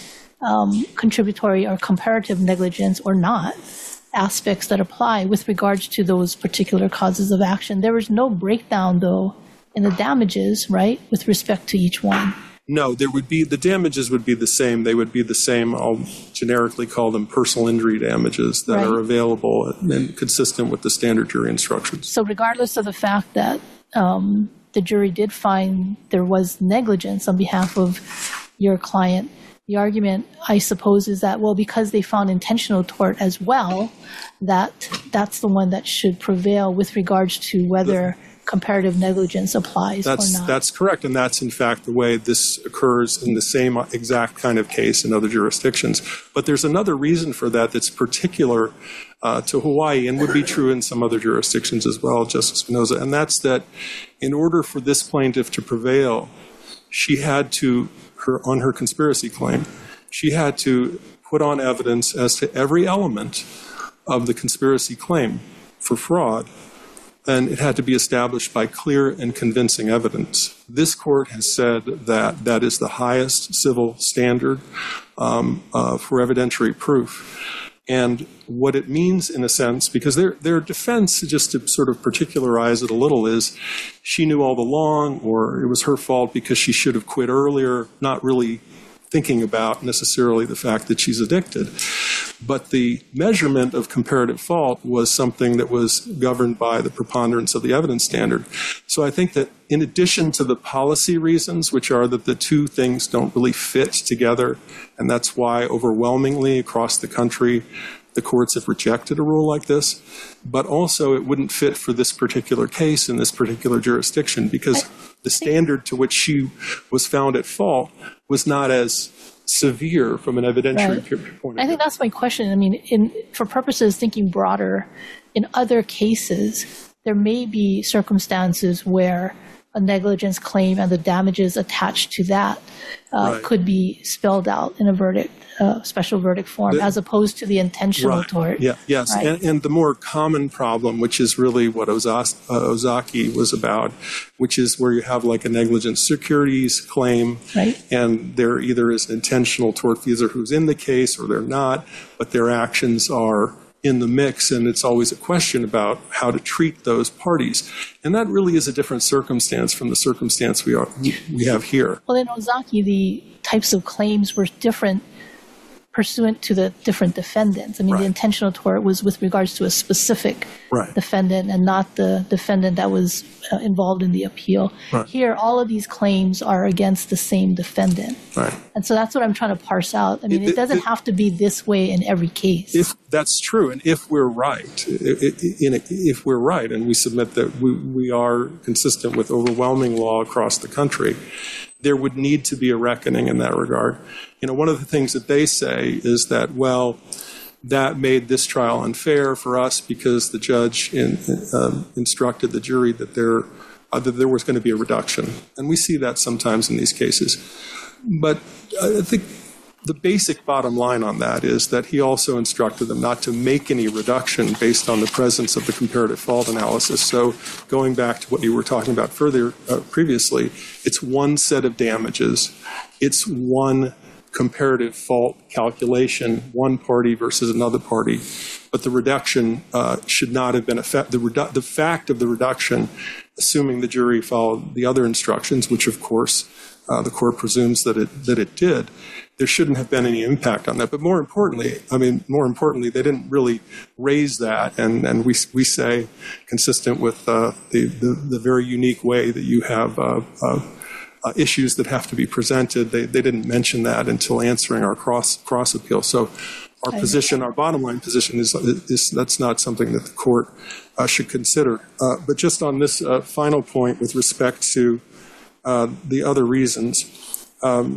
um, contributory or comparative negligence or not aspects that apply with regards to those particular causes of action. There was no breakdown, though, in the damages, right, with respect to each one. No, there would be, the damages would be the same. They would be the same. I'll generically call them personal injury damages that Right. are available and consistent with the standard jury instructions. So regardless of the fact that um, the jury did find there was negligence on behalf of your client, the argument, I suppose, is that, well, because they found intentional tort as well, that that's the one that should prevail with regards to whether comparative negligence applies That's or not. that's correct, and that's in fact the way this occurs in the same exact kind of case in other jurisdictions. But there's another reason for that that's particular uh, to Hawaii and would be true in some other jurisdictions as well, Justice Spinoza, and that's that in order for this plaintiff to prevail, she had to, her on her conspiracy claim, she had to put on evidence as to every element of the conspiracy claim for fraud, and it had to be established by clear and convincing evidence. This court has said that that is the highest civil standard um, uh, for evidentiary proof. And what it means, in a sense, because their their defense, just to sort of particularize it a little, is she knew all along, or it was her fault because she should have quit earlier, not really thinking about necessarily the fact that she's addicted. But the measurement of comparative fault was something that was governed by the preponderance of the evidence standard. So I think that in addition to the policy reasons, which are that the two things don't really fit together, and that's why overwhelmingly across the country the courts have rejected a rule like this, but also it wouldn't fit for this particular case in this particular jurisdiction because the standard to which she was found at fault was not as severe from an evidentiary Right. point of I view. think that's my question. I mean, in, for purposes thinking broader, in other cases, there may be circumstances where a negligence claim and the damages attached to that uh, Right. could be spelled out in a verdict, uh, special verdict form, The- as opposed to the intentional Right. tort. Yeah, yes. Right. And, and the more common problem, which is really what Ozas, uh, Ozaki was about, which is where you have like a negligent securities claim, Right. and there either is an intentional tortfeasor who's in the case or they're not, but their actions are in the mix, and it's always a question about how to treat those parties. And that really is a different circumstance from the circumstance we are we have here. Well, in Ozaki, the types of claims were different pursuant to the different defendants. I mean, Right. the intentional tort was with regards to a specific Right. defendant and not the defendant that was uh, involved in the appeal. Right. Here, all of these claims are against the same defendant. Right. And so that's what I'm trying to parse out. I mean, It- it doesn't it- have to be this way in every case. If that's true, and if we're right, i- i- in a, if we're right, and we submit that we, we are consistent with overwhelming law across the country, there would need to be a reckoning in that regard. You know, one of the things that they say is that, well, that made this trial unfair for us because the judge in, um, instructed the jury that there, uh, that there was going to be a reduction. And we see that sometimes in these cases. But I think the basic bottom line on that is that he also instructed them not to make any reduction based on the presence of the comparative fault analysis. So going back to what you were talking about further uh, previously, it's one set of damages. It's one comparative fault calculation, one party versus another party. But the reduction uh, should not have been effect. The, redu- the fact of the reduction, assuming the jury followed the other instructions, which of course uh, the court presumes that it that it did, there shouldn't have been any impact on that. But more importantly, I mean, more importantly, they didn't really raise that, and, and we we say, consistent with uh, the, the the very unique way that you have uh, uh, uh, issues that have to be presented. They they didn't mention that until answering our cross cross appeal. So our position, our bottom line position is, is that's not something that the court uh, should consider. Uh, but just on this uh, final point with respect to uh, the other reasons, um,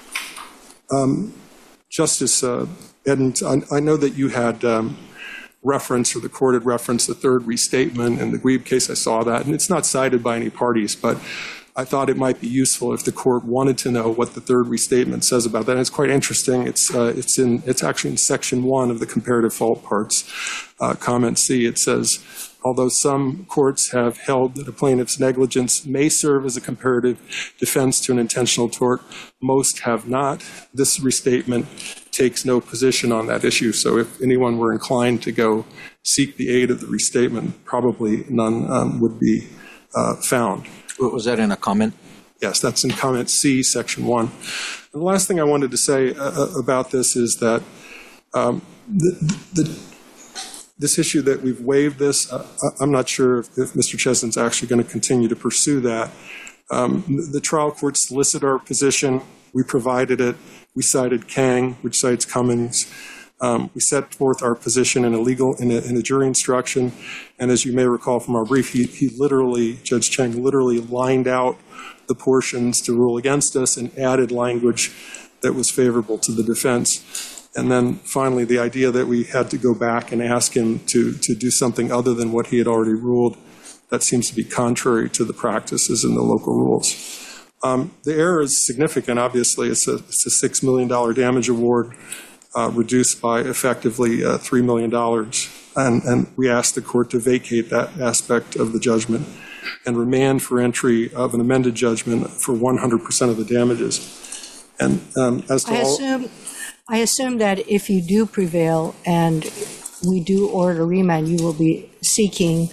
um, Justice uh, Edens, I, I know that you had um, reference, or the court had referenced the third restatement in the Gweib case. I saw that, and it's not cited by any parties, but I thought it might be useful if the court wanted to know what the third restatement says about that. And it's quite interesting. It's uh, it's in it's actually in section one of the comparative fault parts, uh, comment C. It says, although some courts have held that a plaintiff's negligence may serve as a comparative defense to an intentional tort, most have not. This restatement takes no position on that issue. So if anyone were inclined to go seek the aid of the restatement, probably none um, would be uh, found. Was that in a comment? Yes, that's in comment C, section one. And the last thing I wanted to say uh, about this is that um, the, the, this issue that we've waived this, uh, I'm not sure if, if Mister Chesnon's actually going to continue to pursue that. Um, the trial court solicited our position. We provided it. We cited Kang, which cites Cummings. Um, we set forth our position in a legal, in a, in a jury instruction. And as you may recall from our brief, he, he literally, Judge Chang literally lined out the portions to rule against us and added language that was favorable to the defense. And then finally, the idea that we had to go back and ask him to, to do something other than what he had already ruled, that seems to be contrary to the practices in the local rules. Um, the error is significant, obviously. It's a, it's a six million dollars damage award uh, reduced by effectively uh, three million dollars. And, and we asked the court to vacate that aspect of the judgment and remand for entry of an amended judgment for one hundred percent of the damages. And um, as to I all... assume, I assume that if you do prevail and we do order a remand, you will be seeking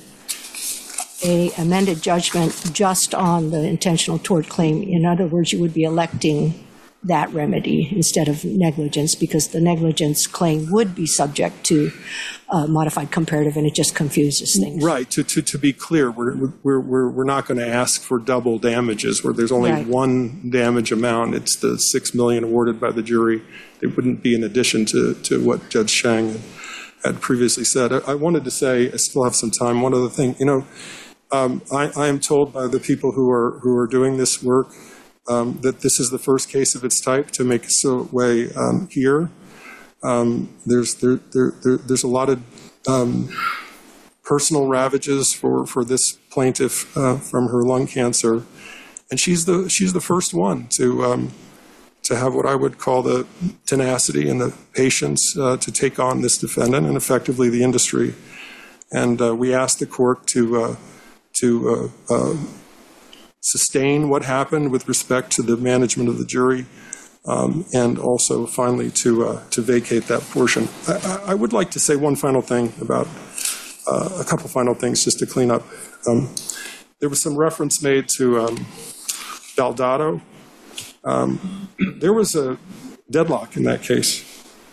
a amended judgment just on the intentional tort claim. In other words, you would be electing that remedy instead of negligence, because the negligence claim would be subject to uh, modified comparative, and it just confuses things. Right. To to, to be clear, we're we're we're, we're not going to ask for double damages where there's only right. one damage amount. It's the six million awarded by the jury. It wouldn't be in addition to to what Judge Chang had previously said. I, I wanted to say, I still have some time. One other thing, you know. Um, I, I am told by the people who are who are doing this work um, that this is the first case of its type to make its way um, here. Um, there's there, there, there there's a lot of um, personal ravages for, for this plaintiff uh, from her lung cancer, and she's the she's the first one to um, to have what I would call the tenacity and the patience uh, to take on this defendant and effectively the industry. And uh, we asked the court to. Uh, to uh, uh, sustain what happened with respect to the management of the jury, um, and also finally to uh, to vacate that portion. I, I would like to say one final thing about uh, a couple final things just to clean up. Um, there was some reference made to um, Baldado. Um, there was a deadlock in that case.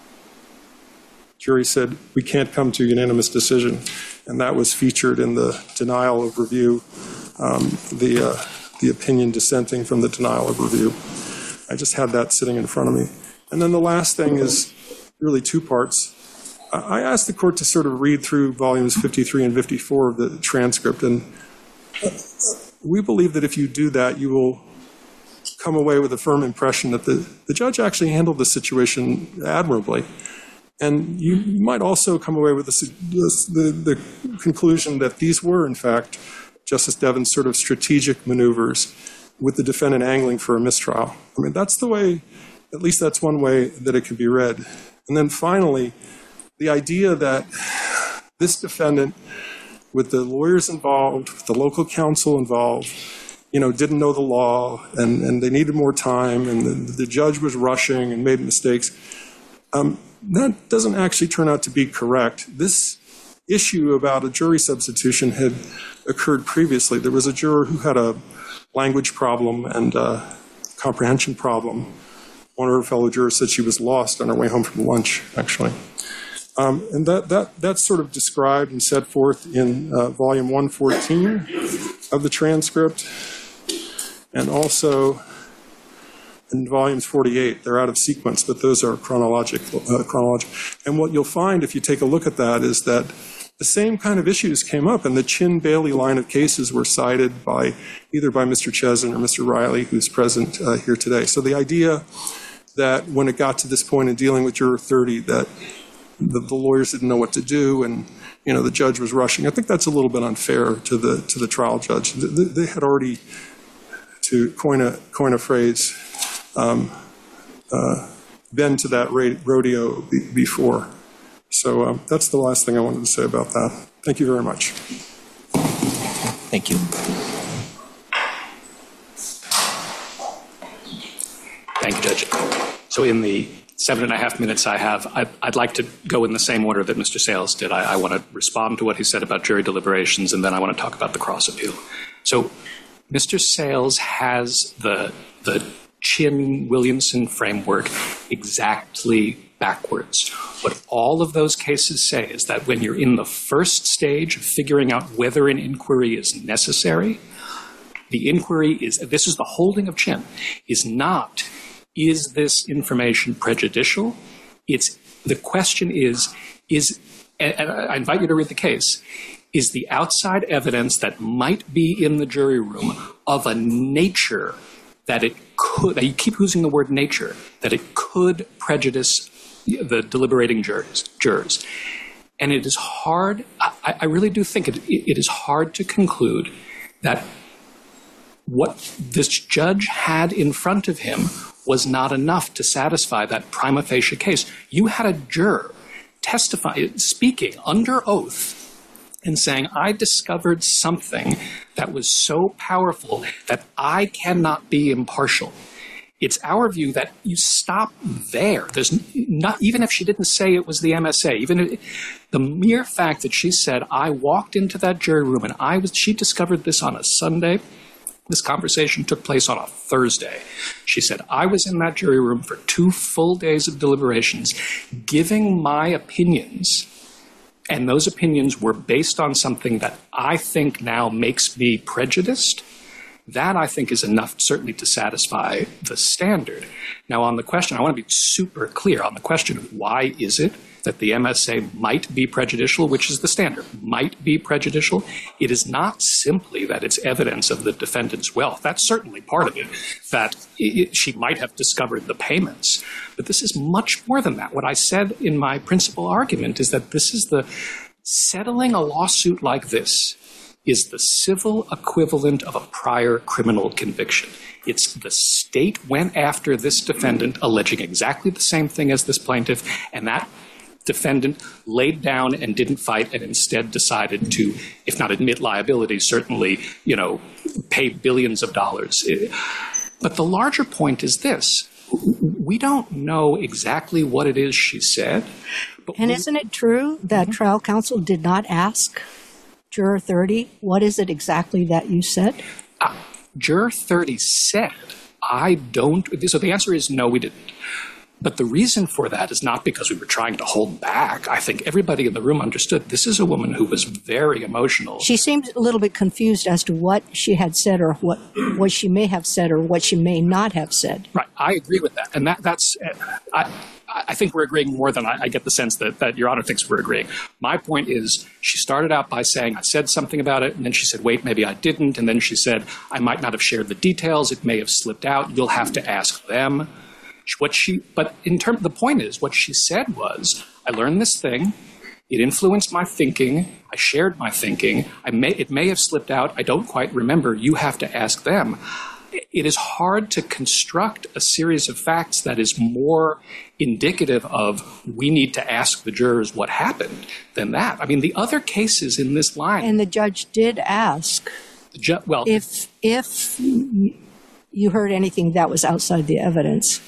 Jury said, we can't come to a unanimous decision. And that was featured in the denial of review, um, the, uh, the opinion dissenting from the denial of review. I just had that sitting in front of me. And then the last thing is really two parts. I asked the court to sort of read through volumes fifty-three and fifty-four of the transcript. And we believe that if you do that, you will come away with a firm impression that the, the judge actually handled the situation admirably. And you might also come away with the, the, the conclusion that these were, in fact, Justice Devin's sort of strategic maneuvers with the defendant angling for a mistrial. I mean, that's the way, at least that's one way that it can be read. And then finally, the idea that this defendant, with the lawyers involved, with the local counsel involved, you know, didn't know the law and, and they needed more time and the, the judge was rushing and made mistakes. Um, That doesn't actually turn out to be correct. This issue about a jury substitution had occurred previously. There was a juror who had a language problem and a comprehension problem. One of her fellow jurors said she was lost on her way home from lunch, actually. Um, and that, that, that's sort of described and set forth in uh, volume one fourteen of the transcript, and also in volumes forty-eight. They're out of sequence, but those are chronological. Uh, chronological. And what you'll find if you take a look at that is that the same kind of issues came up, and the Chin-Bailey line of cases were cited by either by Mister Chesin or Mister Riley, who's present uh, here today. So the idea that when it got to this point in dealing with Juror thirty, that the, the lawyers didn't know what to do, and you know the judge was rushing, I think that's a little bit unfair to the to the trial judge. They, they had already, to coin a coin a phrase, Um, uh, been to that rodeo be- before. So um, that's the last thing I wanted to say about that. Thank you very much. Thank you. Thank you, Judge. So in the seven and a half minutes I have, I'd, I'd like to go in the same order that Mister Sales did. I, I want to respond to what he said about jury deliberations, and then I want to talk about the cross appeal. So Mister Sales has the the Chin-Williamson framework exactly backwards. What all of those cases say is that when you're in the first stage of figuring out whether an inquiry is necessary, the inquiry is, this is the holding of Chin, is not, is this information prejudicial? It's, the question is, is, and, and I invite you to read the case, is the outside evidence that might be in the jury room of a nature that it could, you keep using the word nature, that it could prejudice the deliberating jurors. jurors. And it is hard, I, I really do think it, it is hard to conclude that what this judge had in front of him was not enough to satisfy that prima facie case. You had a juror testify, speaking under oath, and saying, I discovered something that was so powerful that I cannot be impartial. It's our view that you stop there. There's not, even if she didn't say it was the M S A, even if, the mere fact that she said, I walked into that jury room and I was, she discovered this on a Sunday. This conversation took place on a Thursday. She said, I was in that jury room for two full days of deliberations, giving my opinions, and those opinions were based on something that I think now makes me prejudiced. That, I think, is enough, certainly, to satisfy the standard. Now, on the question, I want to be super clear on the question of why is it that the M S A might be prejudicial, which is the standard, might be prejudicial. It is not simply that it's evidence of the defendant's wealth. That's certainly part of it, that it, she might have discovered the payments. But this is much more than that. What I said in my principal argument is that this is the settling a lawsuit like this is the civil equivalent of a prior criminal conviction. It's the state went after this defendant alleging exactly the same thing as this plaintiff, and that defendant laid down and didn't fight and instead decided to, if not admit liability, certainly, you know, pay billions of dollars. But the larger point is this. We don't know exactly what it is she said. But and we, isn't it true that mm-hmm. trial counsel did not ask Juror thirty, what is it exactly that you said? Uh, Juror thirty said, I don't. So the answer is no, we didn't. But the reason for that is not because we were trying to hold back. I think everybody in the room understood this is a woman who was very emotional. She seemed a little bit confused as to what she had said or what, what she may have said or what she may not have said. Right. I agree with that. And that, that's – I I think we're agreeing more than I, I get the sense that, that Your Honor thinks we're agreeing. My point is she started out by saying I said something about it, and then she said, wait, maybe I didn't. And then she said I might not have shared the details. It may have slipped out. You'll have to ask them. What she, but in terms, the point is, what she said was, I learned this thing. It influenced my thinking. I shared my thinking. I may, it may have slipped out. I don't quite remember. You have to ask them. It is hard to construct a series of facts that is more indicative of we need to ask the jurors what happened than that. I mean, the other cases in this line. And the judge did ask the ju- well, if if you heard anything that was outside the evidence,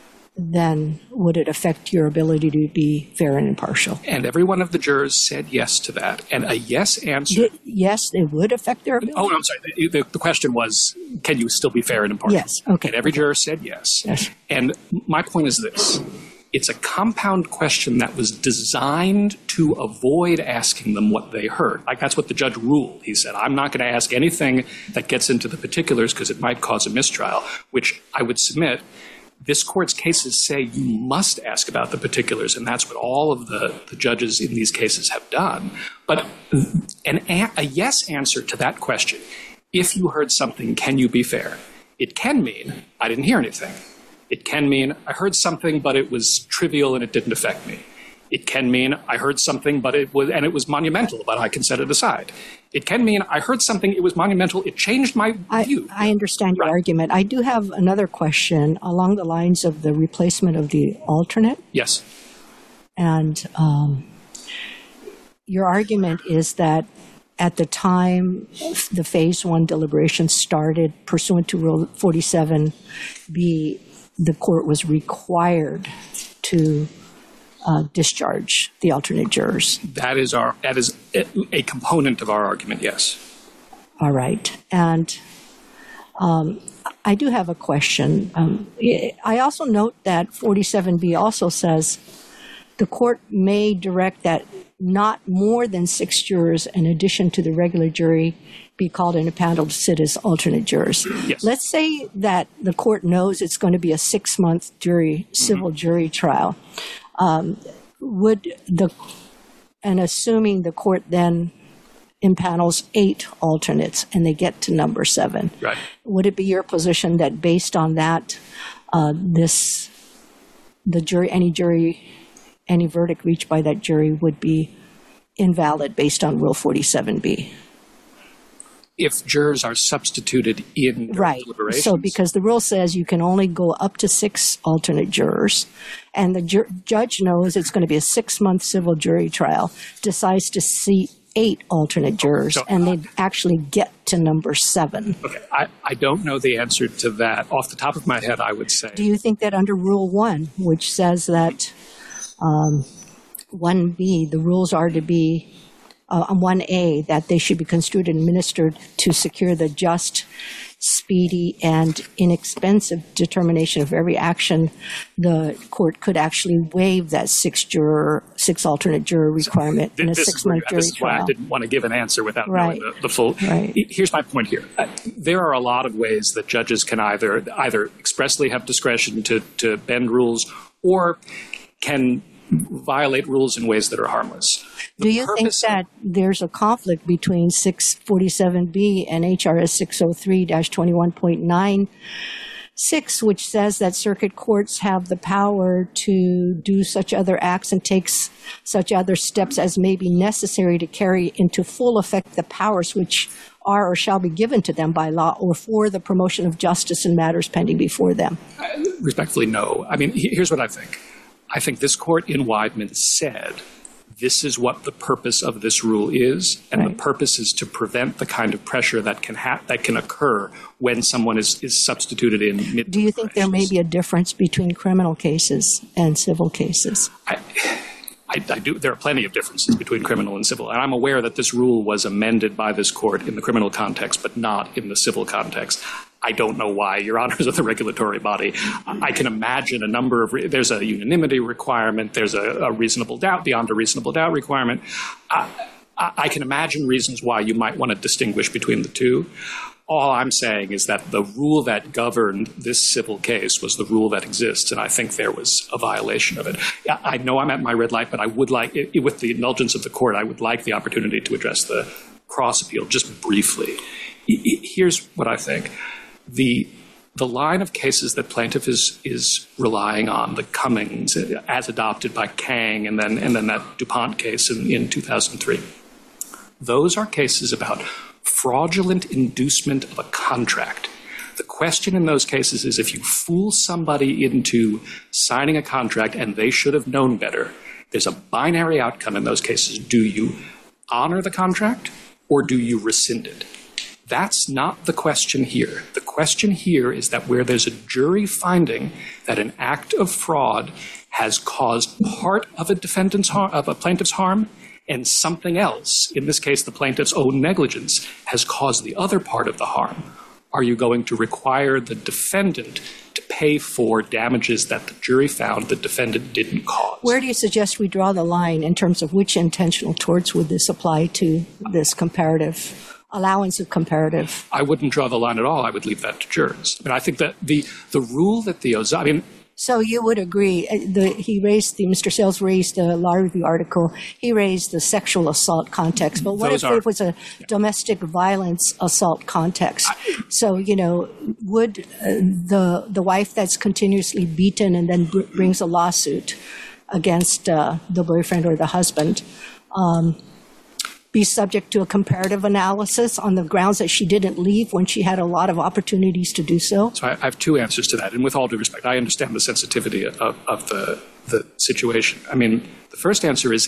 then would it affect your ability to be fair and impartial? And every one of the jurors said yes to that. And a yes answer. Did, yes, it would affect their ability? Oh, I'm sorry. The, the, the question was, can you still be fair and impartial? Yes, okay. And every juror said yes. Yes. And my point is this. It's a compound question that was designed to avoid asking them what they heard. Like, that's what the judge ruled. He said, I'm not going to ask anything that gets into the particulars because it might cause a mistrial, which I would submit this court's cases say you must ask about the particulars, and that's what all of the, the judges in these cases have done. But an, a yes answer to that question, if you heard something, can you be fair? It can mean I didn't hear anything. It can mean I heard something, but it was trivial and it didn't affect me. It can mean I heard something, but it was and it was monumental, but I can set it aside. It can mean I heard something, it was monumental, it changed my view. I, I understand your right. argument. I do have another question along the lines of the replacement of the alternate. Yes. And um, your argument is that at the time the phase one deliberation started, pursuant to Rule forty-seven B, the court was required to uh, discharge the alternate jurors. That is our that is a component of our argument, yes. All right. And um, I do have a question. Um, I also note that forty-seven B also says the court may direct that not more than six jurors in addition to the regular jury be called in a panel to sit as alternate jurors. Yes. Let's say that the court knows it's going to be a six-month jury, civil mm-hmm. jury trial. Um, would the, and assuming the court then impanels eight alternates and they get to number seven, right. would it be your position that based on that, uh, this, the jury, any jury, any verdict reached by that jury would be invalid based on Rule forty-seven B? If jurors are substituted in right. deliberations? So because the rule says you can only go up to six alternate jurors, and the ju- judge knows it's going to be a six-month civil jury trial, decides to seat eight alternate jurors, so, and they actually get to number seven. Okay, I, I don't know the answer to that. Off the top of my head, I would say. Do you think that under Rule one, which says that um, one B, the rules are to be Uh, on one A, that they should be construed and administered to secure the just, speedy, and inexpensive determination of every action, the court could actually waive that six juror, six alternate juror requirement so th- in a six-month jury this is trial. Why I didn't want to give an answer without right. knowing the, the full. Right. Here's my point here. Uh, there are a lot of ways that judges can either either expressly have discretion to, to bend rules or can violate rules in ways that are harmless. The Do you think that there's a conflict between six forty-seven B and H R S six oh three dash twenty-one point nine six, which says that circuit courts have the power to do such other acts and takes such other steps as may be necessary to carry into full effect the powers which are or shall be given to them by law or for the promotion of justice in matters pending before them? Uh, respectfully, no. I mean, here's what I think. I think this court in Weidman said this is what the purpose of this rule is, and right. the purpose is to prevent the kind of pressure that can ha- that can occur when someone is, is substituted in mid. Do you think there may be a difference between criminal cases and civil cases? I, I, I do. There are plenty of differences between criminal and civil, and I'm aware that this rule was amended by this court in the criminal context, but not in the civil context. I don't know why, Your Honors of the regulatory body. I can imagine a number of re- – there's a unanimity requirement. There's a, a reasonable doubt, beyond a reasonable doubt requirement. I, I, I can imagine reasons why you might want to distinguish between the two. All I'm saying is that the rule that governed this civil case was the rule that exists, and I think there was a violation of it. I know I'm at my red light, but I would like – with the indulgence of the court, I would like the opportunity to address the cross-appeal just briefly. Here's what I think. The the line of cases that plaintiff is is relying on, the Cummings, as adopted by Kang, and then and then that DuPont case in, in two thousand three, those are cases about fraudulent inducement of a contract. The question in those cases is if you fool somebody into signing a contract and they should have known better, there's a binary outcome in those cases. Do you honor the contract or do you rescind it? That's not the question here. The question here is that where there's a jury finding that an act of fraud has caused part of a defendant's harm, of a plaintiff's harm, and something else, in this case the plaintiff's own negligence, has caused the other part of the harm, are you going to require the defendant to pay for damages that the jury found the defendant didn't cause? Where do you suggest we draw the line in terms of which intentional torts would this apply to this comparative allowance of comparative? I wouldn't draw the line at all. I would leave that to jurors. I mean, I think that the the rule that the Oz- I mean, so you would agree? The, he raised the Mister Sales raised the law review article. He raised the sexual assault context. But what Those if are, it was a yeah. domestic violence assault context? I, so you know, would uh, the the wife that's continuously beaten and then br- brings a lawsuit against uh, the boyfriend or the husband Um, be subject to a comparative analysis on the grounds that she didn't leave when she had a lot of opportunities to do so? So I, I have two answers to that. And with all due respect, I understand the sensitivity of, of the, the situation. I mean, the first answer is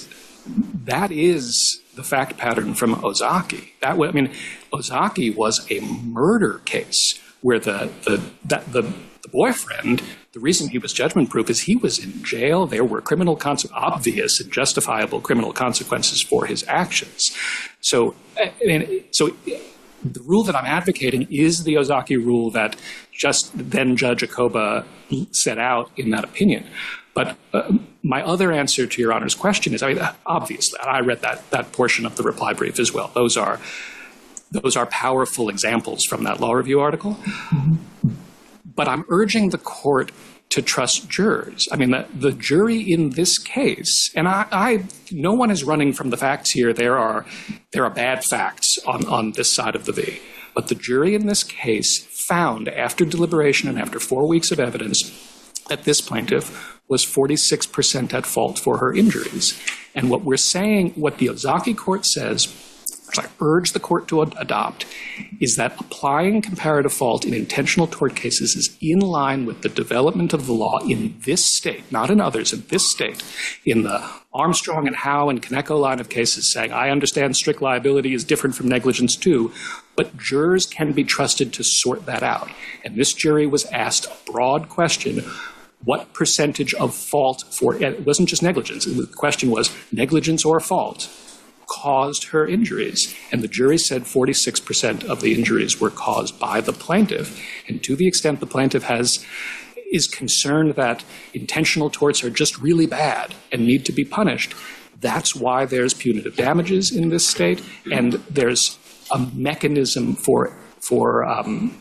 that is the fact pattern from Ozaki. That way, I mean, Ozaki was a murder case where the the that the, the boyfriend, the reason he was judgment proof is he was in jail. There were criminal conse- obvious and justifiable criminal consequences for his actions. So, I mean, so the rule that I'm advocating is the Ozaki rule that just then Judge Akoba set out in that opinion. But uh, my other answer to Your Honor's question is, I mean, obviously, I read that that portion of the reply brief as well. Those are those are powerful examples from that law review article. Mm-hmm. But I'm urging the court to trust jurors. I mean, the, the jury in this case, and I, I, no one is running from the facts here. There are there are bad facts on, on this side of the V. But the jury in this case found, after deliberation and after four weeks of evidence, that this plaintiff was forty-six percent at fault for her injuries. And what we're saying, what the Ozaki court says, which I urge the court to ad- adopt, is that applying comparative fault in intentional tort cases is in line with the development of the law in this state, not in others, in this state, in the Armstrong and Howe and Kaneko line of cases saying, I understand strict liability is different from negligence too, but jurors can be trusted to sort that out. And this jury was asked a broad question: what percentage of fault for, it wasn't just negligence, the question was negligence or fault caused her injuries. And the jury said forty-six percent of the injuries were caused by the plaintiff. And to the extent the plaintiff has, is concerned that intentional torts are just really bad and need to be punished, that's why there's punitive damages in this state, and there's a mechanism for, for, um,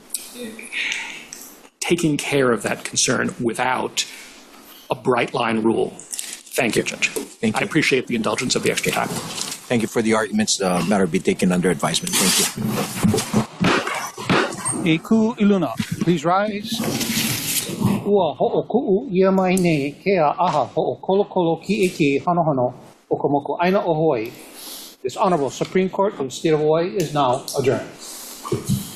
taking care of that concern without a bright line rule. Thank you, Judge. Thank you. I appreciate the indulgence of the extra time. Thank you for the arguments. The matter be taken under advisement. Thank you. Iku Iluna, please rise. Ua ho'oku'u ia mai nei ke a aha ho'okolokolo ki eke hanohano okomoko aina o Hawaii. This Honorable Supreme Court of the State of Hawaii is now adjourned.